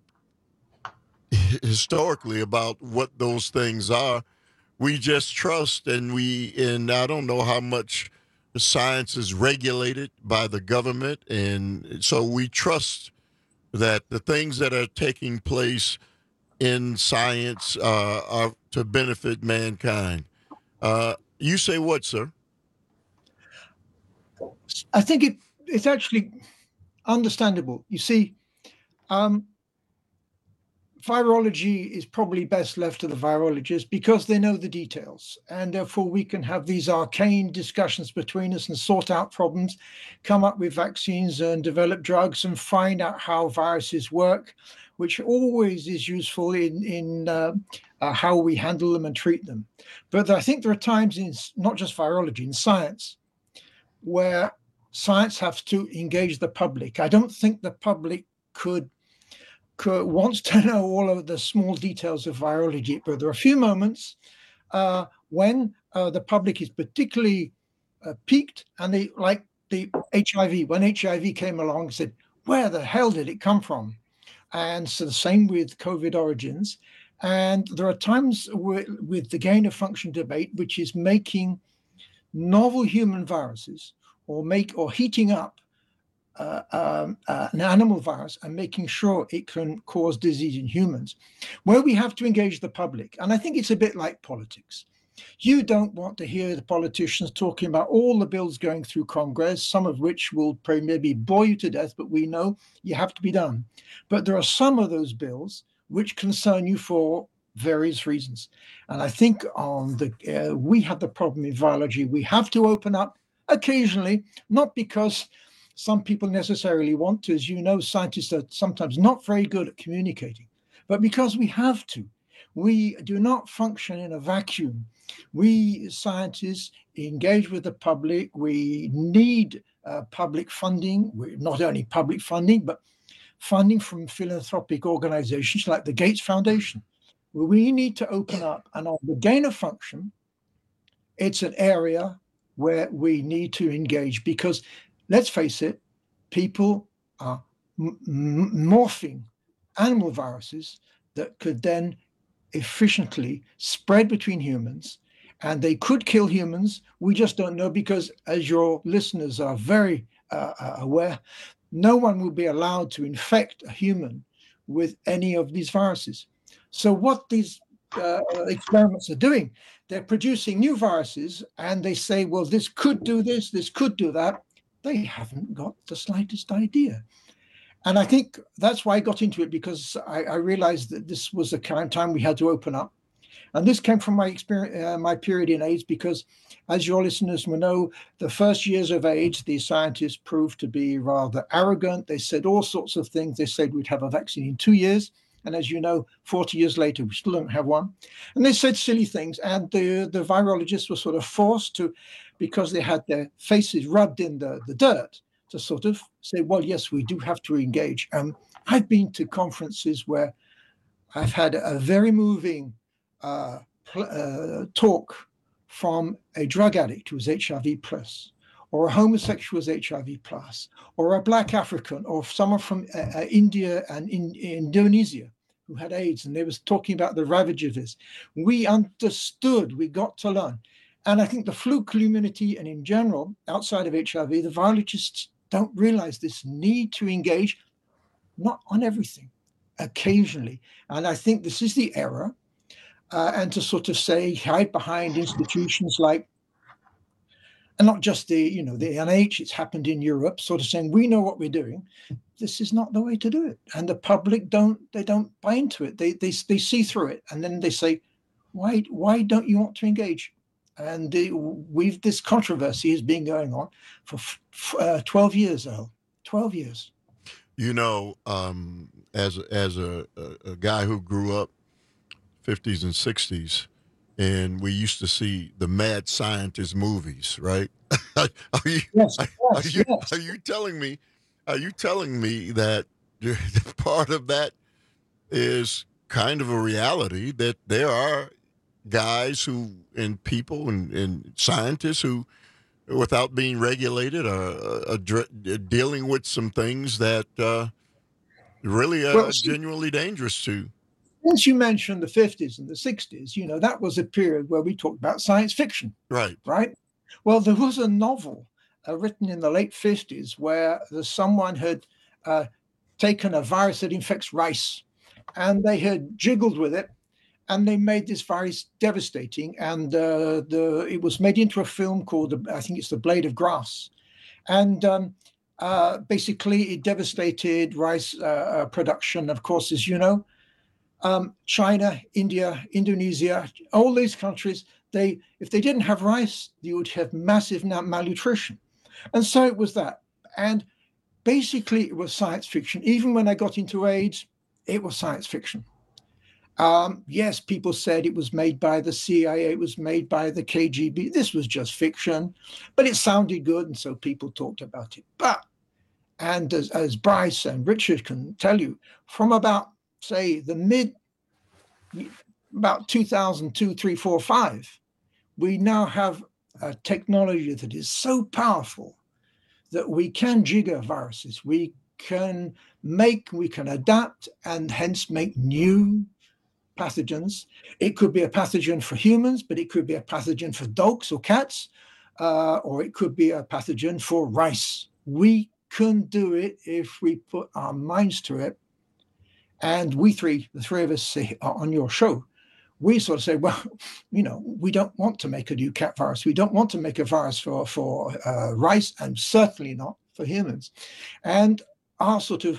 historically about what those things are. We just trust, and we and I don't know how much science is regulated by the government, and so we trust that the things that are taking place in science uh, are to benefit mankind. Uh, you say what, sir? I think it it's actually understandable. You see, um, virology is probably best left to the virologists because they know the details, and therefore we can have these arcane discussions between us and sort out problems, come up with vaccines and develop drugs and find out how viruses work, which always is useful in, in uh, uh, how we handle them and treat them. But I think there are times in not just virology, in science, where science has to engage the public. I don't think the public could wants to know all of the small details of virology, but there are a few moments uh, when uh, the public is particularly uh, piqued, and they, like the H I V, when H I V came along, said, where the hell did it come from? And so the same with COVID origins. And there are times with, with the gain of function debate, which is making novel human viruses or make or heating up Uh, um, uh, an animal virus and making sure it can cause disease in humans, where we have to engage the public. And I think it's a bit like politics. You don't want to hear the politicians talking about all the bills going through Congress, some of which will maybe bore you to death, but we know you have to be done. But there are some of those bills which concern you for various reasons. And I think on the uh, we have the problem in virology. We have to open up occasionally, not because some people necessarily want to. As you know, scientists are sometimes not very good at communicating, but because we have to. We do not function in a vacuum. We scientists engage with the public. We need uh, public funding, we, not only public funding, but funding from philanthropic organizations like the Gates Foundation. We need to open up, and on the gain of function, it's an area where we need to engage because, let's face it, people are m- m- morphing animal viruses that could then efficiently spread between humans, and they could kill humans. We just don't know because, as your listeners are very uh, aware, no one will be allowed to infect a human with any of these viruses. So what these uh, experiments are doing, they're producing new viruses, and they say, well, this could do this, this could do that. They haven't got the slightest idea. And I think that's why I got into it, because I, I realized that this was the kind of time we had to open up. And this came from my experience, uh, my period in AIDS, because as your listeners will know, the first years of AIDS, the scientists proved to be rather arrogant. They said all sorts of things. They said we'd have a vaccine in two years. And as you know, forty years later, we still don't have one. And they said silly things. And the, the virologists were sort of forced to, because they had their faces rubbed in the, the dirt, to sort of say, well, yes, we do have to engage. Um, I've been to conferences where I've had a very moving uh, uh, talk from a drug addict who was H I V plus, or a homosexual who was H I V plus, or a black African, or someone from uh, uh, India and in, in Indonesia who had AIDS, and they was talking about the ravage of this. We understood, we got to learn. And I think the flu community, and in general, outside of H I V, the virologists don't realize this need to engage, not on everything, occasionally. And I think this is the error. Uh, and to sort of say, hide behind institutions like, and not just the, you know, the N H, it's happened in Europe, sort of saying, we know what we're doing. This is not the way to do it. And the public don't, they don't buy into it. They, they, they see through it. And then they say, why, why don't you want to engage? And the, we've, this controversy has been going on for uh, twelve years, Earl, twelve years. You know, um, as, as a, a, a guy who grew up fifties and sixties, and we used to see the mad scientist movies, right? are you, yes, are, yes, are you, yes. are you telling me, are you telling me that part of that is kind of a reality, that there are guys who, and people and, and scientists who, without being regulated, are, are, are dealing with some things that uh, really are well, genuinely dangerous to? Since you mentioned the fifties and the sixties, you know, that was a period where we talked about science fiction. Right. Right. Well, there was a novel uh, written in the late fifties where someone had uh, taken a virus that infects rice, and they had jiggled with it, and they made this virus devastating. And uh, the it was made into a film called, I think it's The Blade of Grass. And um, uh, basically it devastated rice uh, production, of course, as you know. Um, China, India, Indonesia, all these countries, they if they didn't have rice, you would have massive malnutrition. And so it was that. And basically it was science fiction. Even when I got into AIDS, it was science fiction. Um, yes, people said it was made by the C I A, it was made by the K G B. This was just fiction, but it sounded good, and so people talked about it. But, and as, as Bryce and Richard can tell you, from about say the mid, about two thousand two, three, four, five, we now have a technology that is so powerful that we can jigger viruses. We can make, we can adapt, and hence make new pathogens. It could be a pathogen for humans, but it could be a pathogen for dogs or cats, uh, or it could be a pathogen for rice. We can do it if we put our minds to it. And we three, the three of us say, on your show, we sort of say, well, you know, we don't want to make a new cat virus. We don't want to make a virus for, for uh, rice, and certainly not for humans. And our sort of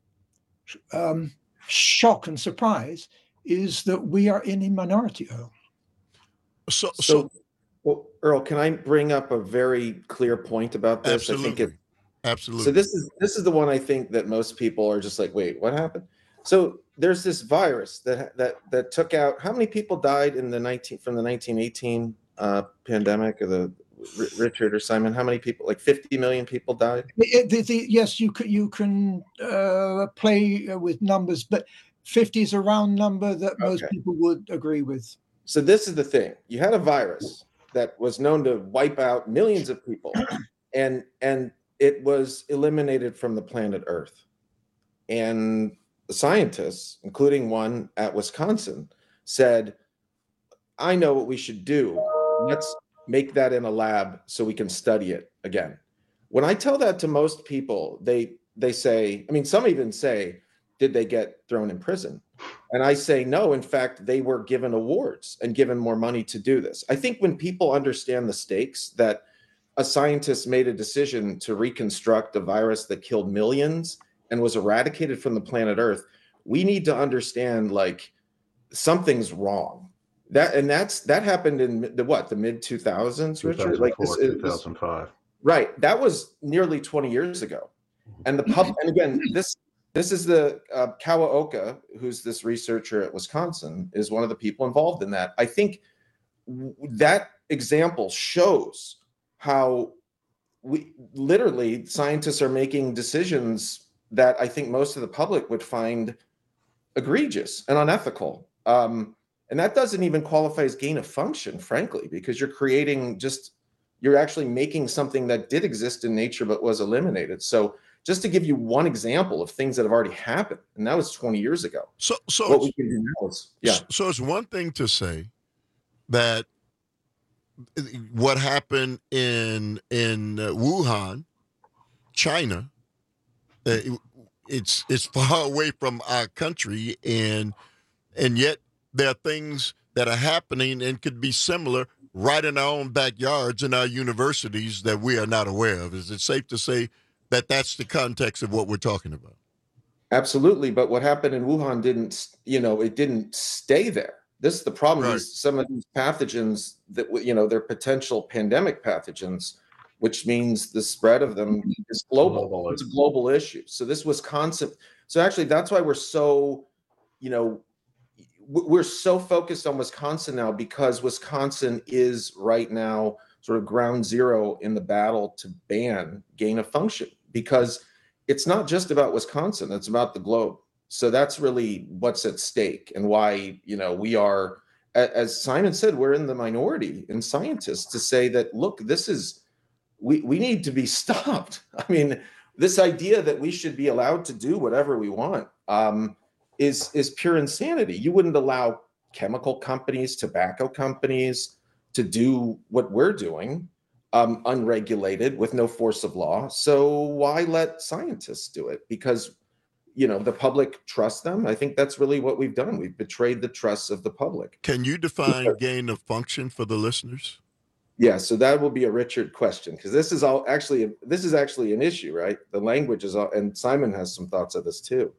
um, shock and surprise is that we are in a minority, Earl. So, so, so well, Earl, can I bring up a very clear point about this? Absolutely. I think it, absolutely. So this is this is the one I think that most people are just like, wait, what happened? So there's this virus that that that took out, how many people died in the nineteen from the nineteen eighteen uh, pandemic, or the R- Richard or Simon? How many people? Like fifty million people died. It, the, the, yes, you can you can uh, play with numbers, but fifty is a round number that most Okay. people would agree with. So this is the thing: you had a virus that was known to wipe out millions of people, and and it was eliminated from the planet Earth, and the scientists, including one at Wisconsin, said, I know what we should do. Let's make that in a lab so we can study it again. When I tell that to most people, they they say, I mean, some even say, did they get thrown in prison? And I say, no, in fact, they were given awards and given more money to do this. I think when people understand the stakes, that a scientist made a decision to reconstruct a virus that killed millions and was eradicated from the planet Earth, we need to understand, like, something's wrong. That and that's that happened in the what the mid two thousands, Richard? Like this, two thousand five. Right. That was nearly twenty years ago. And the pub and again, this This is the uh, Kawaoka, who's this researcher at Wisconsin, is one of the people involved in that. I think w- that example shows how we literally scientists are making decisions that I think most of the public would find egregious and unethical. Um, and that doesn't even qualify as gain of function, frankly, because you're creating just, you're actually making something that did exist in nature but was eliminated. So just to give you one example of things that have already happened, and that was twenty years ago. So, so what we can do now is, yeah. So it's one thing to say that what happened in in uh, Wuhan, China, uh, it, it's it's far away from our country, and and yet there are things that are happening and could be similar right in our own backyards in our universities that we are not aware of. Is it safe to say that that's the context of what we're talking about? Absolutely. But what happened in Wuhan didn't, you know, it didn't stay there. This is the problem. Right. Is some of these pathogens that, you know, they're potential pandemic pathogens, which means the spread of them is global. global. It's a global issue. So this Wisconsin, so actually that's why we're so, you know, we're so focused on Wisconsin now, because Wisconsin is right now sort of ground zero in the battle to ban gain of function, because it's not just about Wisconsin, it's about the globe. So that's really what's at stake, and why, you know, we are, as Simon said, we're in the minority in scientists to say that, look, this is, we, we need to be stopped. I mean, this idea that we should be allowed to do whatever we want um, is, is pure insanity. You wouldn't allow chemical companies, tobacco companies to do what we're doing um, unregulated with no force of law. So why let scientists do it? Because, you know, the public trusts them. I think that's really what we've done. We've betrayed the trust of the public. Can you define gain of function for the listeners? Yeah, so that will be a Richard question, because this is all actually, this is actually an issue, right? The language is all, and Simon has some thoughts of this too.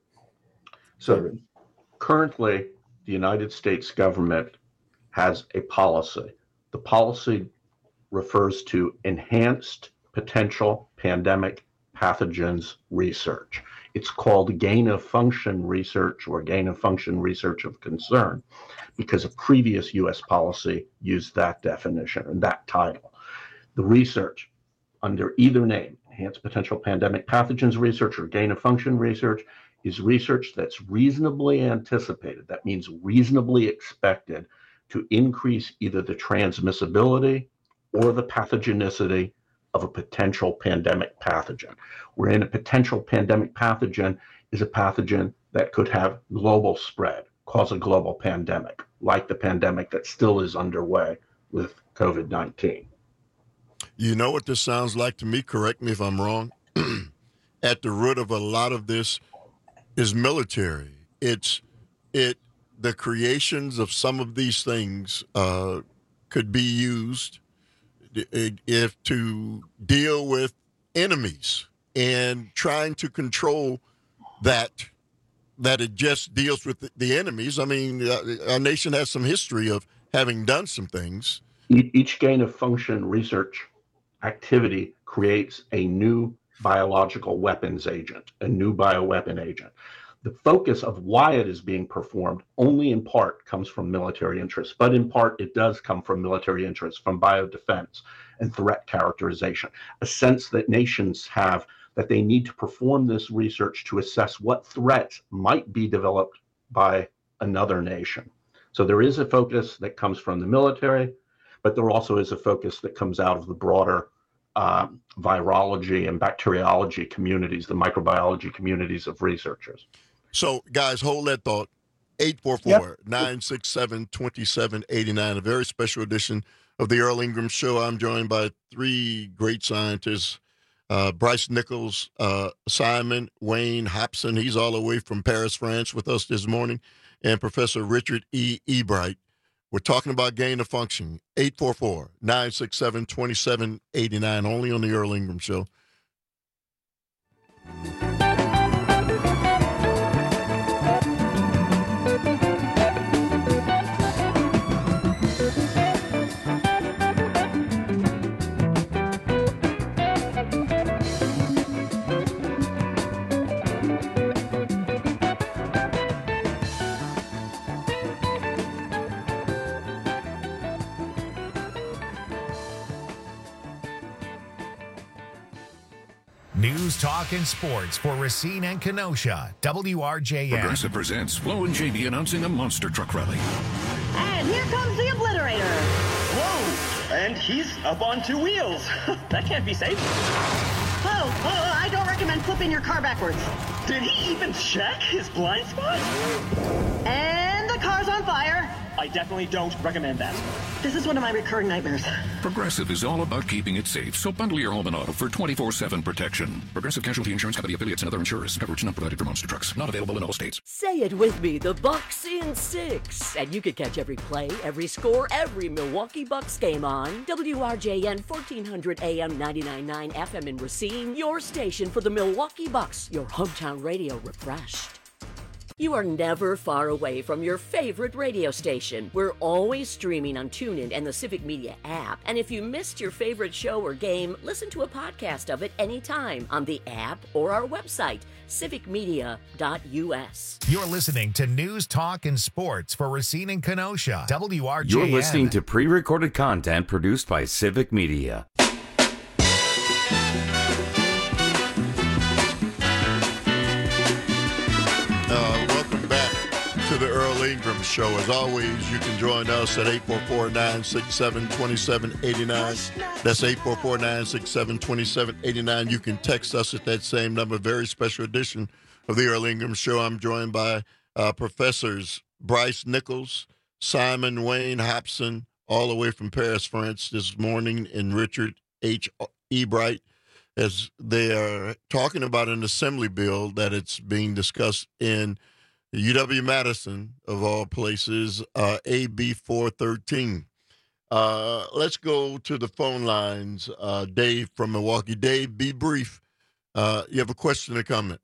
So currently, the United States government has a policy. The policy refers to enhanced potential pandemic pathogens research. It's called gain of function research, or gain of function research of concern, because a previous U S policy used that definition and that title. The research under either name, enhanced potential pandemic pathogens research or gain of function research, is research that's reasonably anticipated. That means reasonably expected to increase either the transmissibility or the pathogenicity of a potential pandemic pathogen. Wherein a potential pandemic pathogen is a pathogen that could have global spread, cause a global pandemic, like the pandemic that still is underway with COVID nineteen. You know what this sounds like to me? Correct me if I'm wrong. At the root of a lot of this is military. It's it the creations of some of these things uh, could be used if to deal with enemies, and trying to control that that it just deals with the, the enemies. I mean, uh, our nation has some history of having done some things. Each gain of function research activity creates a new biological weapons agent, a new bioweapon agent. The focus of why it is being performed only in part comes from military interests, but in part it does come from military interests, from biodefense and threat characterization, a sense that nations have that they need to perform this research to assess what threats might be developed by another nation. So there is a focus that comes from the military, but there also is a focus that comes out of the broader um, virology and bacteriology communities, the microbiology communities of researchers. So, guys, hold that thought. eight four four, nine six seven, two seven eight nine, a very special edition of the Earl Ingram Show. I'm joined by three great scientists, uh, Bryce Nichols, uh, Simon Wayne Hobson. He's all the way from Paris, France with us this morning, and Professor Richard E. Ebright. We're talking about gain of function. eight four four, nine six seven, two seven eight nine, only on the Earl Ingram Show. News, talk, and sports for Racine and Kenosha. W R J N. Progressive presents Flo and J B announcing a monster truck rally. And here comes the Obliterator. Whoa! And he's up on two wheels. That can't be safe. Oh, oh, I don't recommend flipping your car backwards. Did he even check his blind spot? And the car's on fire. I definitely don't recommend that. This is one of my recurring nightmares. Progressive is all about keeping it safe, so bundle your home and auto for twenty-four seven protection. Progressive Casualty Insurance Company affiliates and other insurers. Coverage not provided for monster trucks. Not available in all states. Say it with me, the Bucks in six. And you can catch every play, every score, every Milwaukee Bucks game on W R J N fourteen hundred A M ninety-nine point nine F M in Racine, your station for the Milwaukee Bucks, your hometown radio refreshed. You are never far away from your favorite radio station. We're always streaming on TuneIn and the Civic Media app. And if you missed your favorite show or game, listen to a podcast of it anytime on the app or our website, civic media dot U S. You're listening to News, Talk, and Sports for Racine and Kenosha. W R J N. You're listening to pre-recorded content produced by Civic Media. The Earl Ingram Show. As always, you can join us at eight four four, nine six seven, two seven eight nine. That's eight four four, nine six seven, two seven eight nine. You can text us at that same number. Very special edition of the Earl Ingram Show. I'm joined by uh, Professors Bryce Nichols, Simon Wayne Hobson, all the way from Paris, France this morning, and Richard H. Ebright, as they are talking about an assembly bill that it's being discussed in U W-Madison, of all places, uh, A B four thirteen. Uh, let's go to the phone lines. Uh, Dave from Milwaukee. Dave, be brief. Uh, you have a question or comment?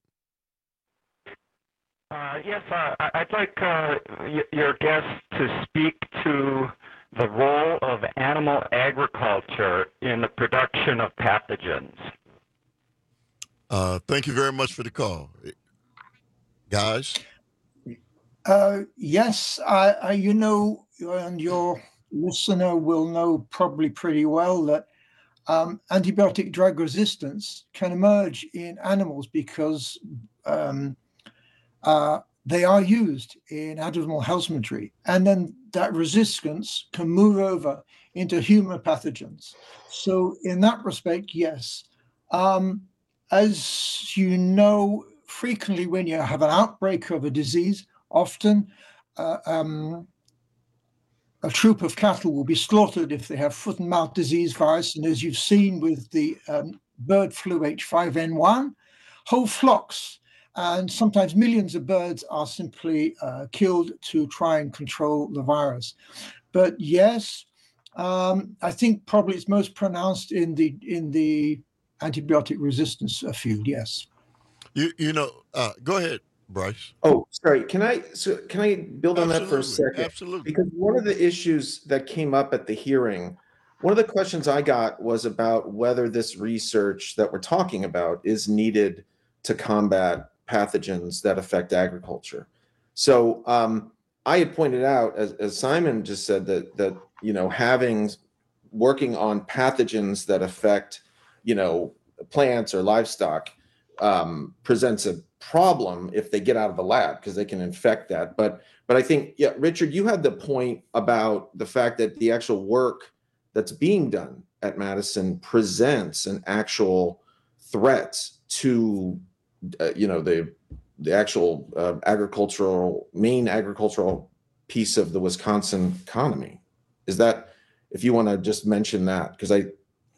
Uh, yes, uh, I'd like uh, y- your guest to speak to the role of animal agriculture in the production of pathogens. Uh, thank you very much for the call. Guys? Uh, yes, I, I, you know, and your listener will know probably pretty well that um, antibiotic drug resistance can emerge in animals because um, uh, they are used in animal husbandry. And then that resistance can move over into human pathogens. So in that respect, yes. Um, as you know, frequently when you have an outbreak of a disease, often uh, um, a troop of cattle will be slaughtered if they have foot and mouth disease virus. And as you've seen with the um, bird flu H five N one, whole flocks and sometimes millions of birds are simply uh, killed to try and control the virus. But yes, um, I think probably it's most pronounced in the in the antibiotic resistance field. Yes. You you know, uh, go ahead, Bryce. Oh, sorry. Can I so can I build on Absolutely. that for a second? Absolutely. Because one of the issues that came up at the hearing, one of the questions I got was about whether this research that we're talking about is needed to combat pathogens that affect agriculture. So um, I had pointed out, as, as Simon just said, that that you know having working on pathogens that affect you know plants or livestock um, presents a problem if they get out of the lab because they can infect that. But but I think, yeah, Richard, you had the point about the fact that the actual work that's being done at Madison presents an actual threat to, uh, you know, the the actual uh, agricultural, main agricultural piece of the Wisconsin economy. Is that, if you want to just mention that, because I.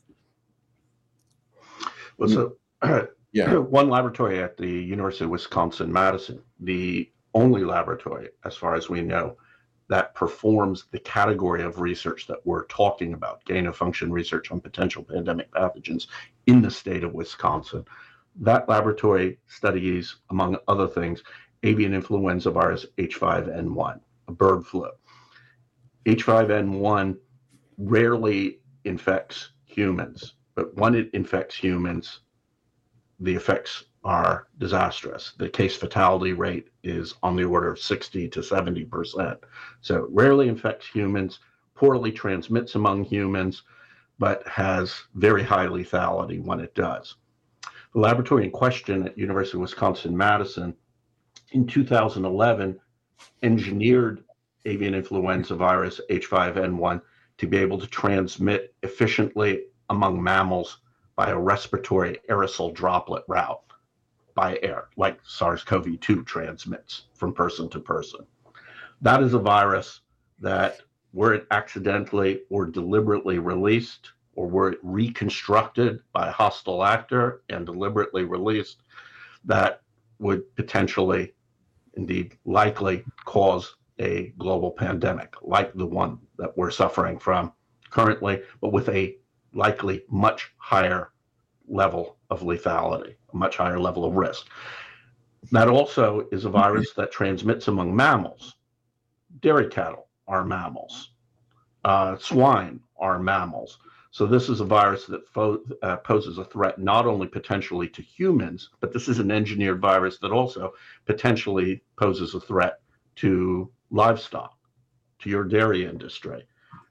Well, so yeah, one laboratory at the University of Wisconsin-Madison, the only laboratory, as far as we know, that performs the category of research that we're talking about, gain-of-function research on potential pandemic pathogens in the state of Wisconsin. That laboratory studies, among other things, avian influenza virus H five N one, a bird flu. H five N one rarely infects humans, but when it infects humans, the effects are disastrous. The case fatality rate is on the order of sixty to seventy percent. So it rarely infects humans, poorly transmits among humans, but has very high lethality when it does. The laboratory in question at University of Wisconsin-Madison in two thousand eleven engineered avian influenza virus H five N one to be able to transmit efficiently among mammals by a respiratory aerosol droplet route by air, like SARS-C o V two transmits from person to person. That is a virus that, were it accidentally or deliberately released, or were it reconstructed by a hostile actor and deliberately released, that would potentially, indeed likely, cause a global pandemic like the one that we're suffering from currently, but with a likely much higher level of lethality, a much higher level of risk. That also is a virus that transmits among mammals. Dairy cattle are mammals. Uh, swine are mammals. So this is a virus that fo- uh, poses a threat not only potentially to humans, but this is an engineered virus that also potentially poses a threat to livestock, to your dairy industry,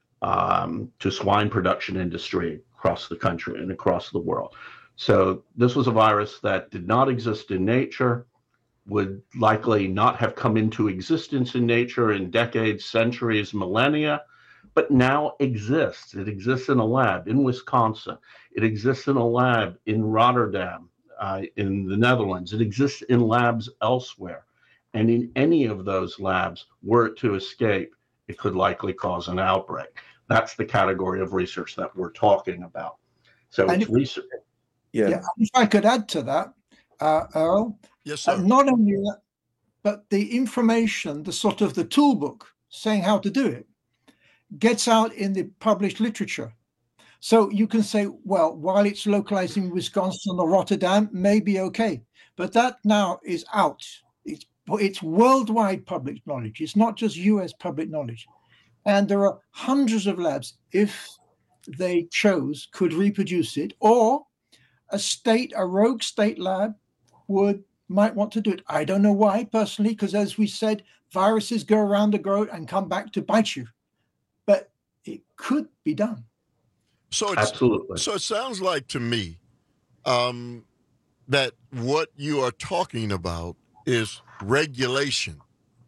um, to swine production industry across the country and across the world. So this was a virus that did not exist in nature, would likely not have come into existence in nature in decades, centuries, millennia, but now exists. It exists in a lab in Wisconsin. It exists in a lab in Rotterdam, uh, in the Netherlands. It exists in labs elsewhere. And in any of those labs, were it to escape, it could likely cause an outbreak. That's the category of research that we're talking about. So And it's if- research. Yeah. Yeah. If I could add to that, uh, Earl. Yes, sir. Uh, not only that, but the information, the sort of the toolbook saying how to do it, gets out in the published literature. So you can say, well, while it's localized in Wisconsin or Rotterdam, maybe okay. But that now is out. It's, it's worldwide public knowledge. It's not just U S public knowledge. And there are hundreds of labs, if they chose, could reproduce it, or a state, a rogue state lab would might want to do it. I don't know why personally, because as we said, viruses go around the globe and come back to bite you. But it could be done. So it's, Absolutely. So it sounds like to me um, that what you are talking about is regulation.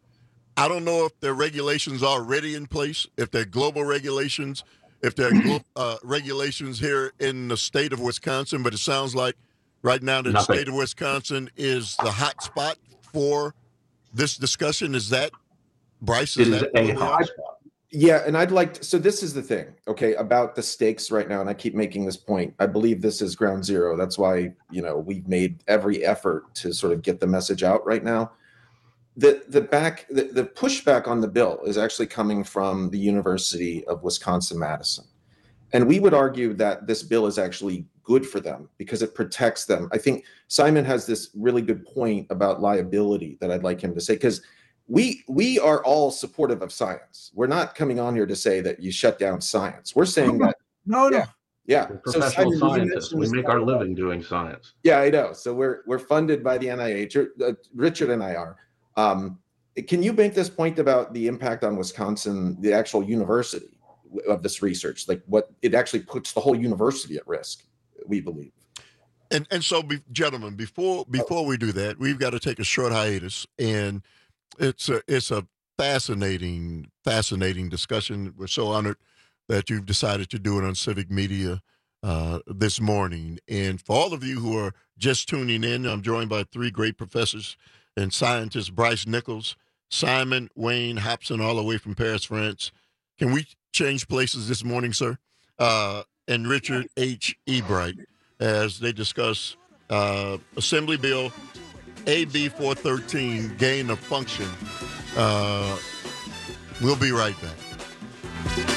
I don't know if there are regulations already in place, if there are global regulations, if there are glo- uh, regulations here in the state of Wisconsin, but it sounds like right now the Nothing. state of Wisconsin is the hot spot for this discussion. Is that, Bryce? It is that a where we are? hot spot. Yeah, and I'd like to, so this is the thing, okay, about the stakes right now, and I keep making this point. I believe this is ground zero. That's why, you know, we've made every effort to sort of get the message out right now. The the back the, the pushback on the bill is actually coming from the University of Wisconsin-Madison. And we would argue that this bill is actually good for them because it protects them. I think Simon has this really good point about liability that I'd like him to say, because we we are all supportive of science. We're not coming on here to say that you shut down science. We're saying that no, no. yeah, yeah. We're So professional Simon, you scientists. mentioned We this make part our about- living doing science. Yeah, I know. So we're we're funded by the N I H. Uh, Richard and I are. Um, can you make this point about the impact on Wisconsin, the actual university of this research? Like what it actually puts the whole university at risk, we believe. And and so, be, gentlemen, before before we do that, we've got to take a short hiatus, and it's a it's a fascinating fascinating discussion. We're so honored that you've decided to do it on Civic Media uh, this morning. And for all of you who are just tuning in, I'm joined by three great professors and scientists: Bryce Nichols, Simon Wayne Hobson, all the way from Paris, France. Can we change places this morning, sir? Uh, and Richard H. Ebright, as they discuss uh, Assembly Bill A B four thirteen, gain of function. Uh, we'll be right back.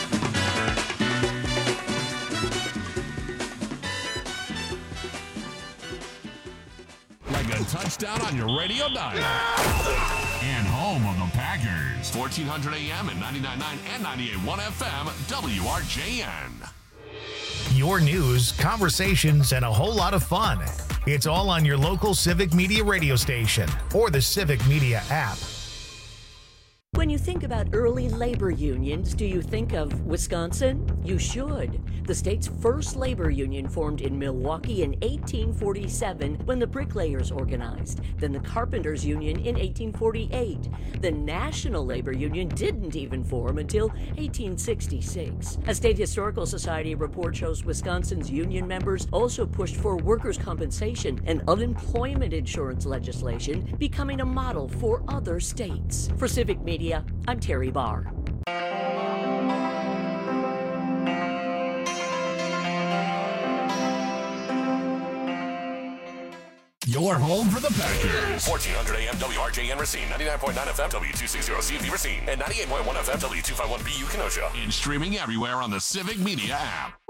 Like a touchdown on your radio dial. And home of the Packers. fourteen hundred A M and ninety-nine point nine and ninety-eight point one F M, W R J N. Your news, conversations, and a whole lot of fun. It's all on your local Civic Media radio station or the Civic Media app. When you think about early labor unions, do you think of Wisconsin? You should. The state's first labor union formed in Milwaukee in eighteen forty-seven when the bricklayers organized, then the carpenters union in eighteen forty-eight. The National Labor Union didn't even form until eighteen sixty-six. A State Historical Society report shows Wisconsin's union members also pushed for workers' compensation and unemployment insurance legislation, becoming a model for other states. For Civic Media, I'm Terry Barr. Your home for the Packers. fourteen hundred A M W R J N Racine, ninety-nine point nine F M W two sixty C V Racine, and ninety-eight point one F M W two fifty-one B U Kenosha. And streaming everywhere on the Civic Media app.